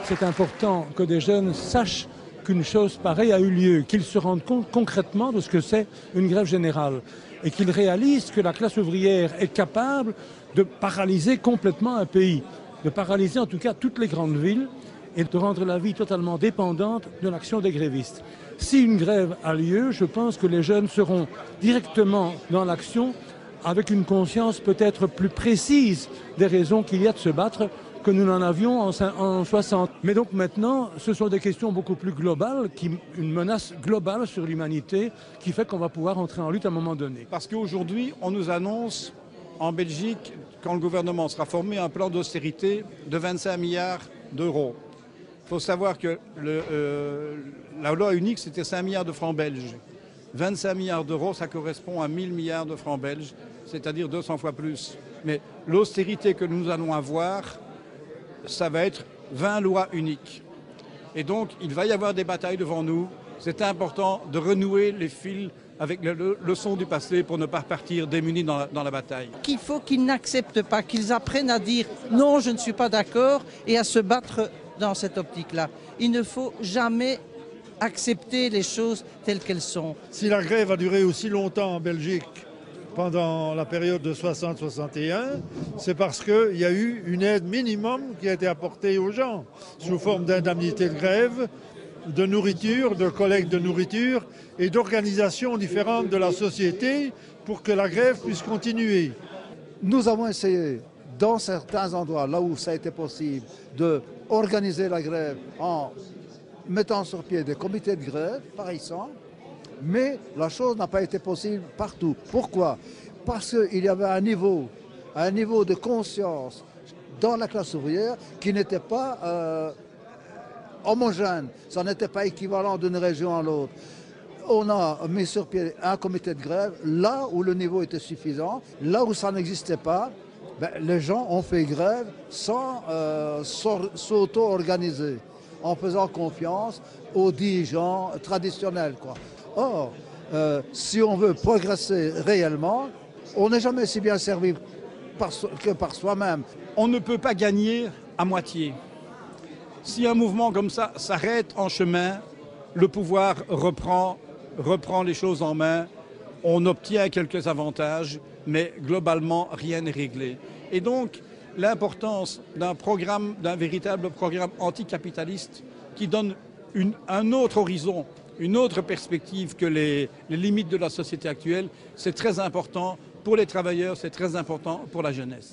c'est important que des jeunes sachent qu'une chose pareille a eu lieu, qu'ils se rendent compte concrètement de ce que c'est une grève générale et qu'ils réalisent que la classe ouvrière est capable de paralyser complètement un pays, de paralyser en tout cas toutes les grandes villes et de rendre la vie totalement dépendante de l'action des grévistes. Si une grève a lieu, je pense que les jeunes seront directement dans l'action avec une conscience peut-être plus précise des raisons qu'il y a de se battre que nous n'en avions en 60. Mais donc maintenant, ce sont des questions beaucoup plus globales, une menace globale sur l'humanité qui fait qu'on va pouvoir entrer en lutte à un moment donné. Parce qu'aujourd'hui, on nous annonce en Belgique, quand le gouvernement sera formé, un plan d'austérité de 25 milliards d'euros. Il faut savoir que la loi unique, c'était 5 milliards de francs belges. 25 milliards d'euros, ça correspond à 1000 milliards de francs belges, c'est-à-dire 200 fois plus. Mais l'austérité que nous allons avoir, ça va être 20 lois uniques. Et donc, il va y avoir des batailles devant nous. C'est important de renouer les fils avec les leçons du passé pour ne pas repartir démunis dans la bataille. Qu'il faut qu'ils n'acceptent pas, qu'ils apprennent à dire non, je ne suis pas d'accord et à se battre dans cette optique-là. Il ne faut jamais accepter les choses telles qu'elles sont. Si la grève a duré aussi longtemps en Belgique pendant la période de 60-61, c'est parce qu'il y a eu une aide minimum qui a été apportée aux gens sous forme d'indemnité de grève, de nourriture, de collecte de nourriture et d'organisations différentes de la société pour que la grève puisse continuer. Nous avons essayé, dans certains endroits, là où ça a été possible, d'organiser la grève en mettant sur pied des comités de grève, par exemple, mais la chose n'a pas été possible partout. Pourquoi? Parce qu'il y avait un niveau de conscience dans la classe ouvrière qui n'était pas homogène. Ça n'était pas équivalent d'une région à l'autre. On a mis sur pied un comité de grève là où le niveau était suffisant, là où ça n'existait pas. Les gens ont fait grève sans s'auto-organiser, en faisant confiance aux dirigeants traditionnels, quoi. Or, si on veut progresser réellement, on n'est jamais si bien servi que par soi-même. On ne peut pas gagner à moitié. Si un mouvement comme ça s'arrête en chemin, le pouvoir reprend les choses en main, on obtient quelques avantages, mais globalement, rien n'est réglé. Et donc, l'importance d'un véritable programme anticapitaliste qui donne un autre horizon, une autre perspective que les limites de la société actuelle, c'est très important pour les travailleurs, c'est très important pour la jeunesse.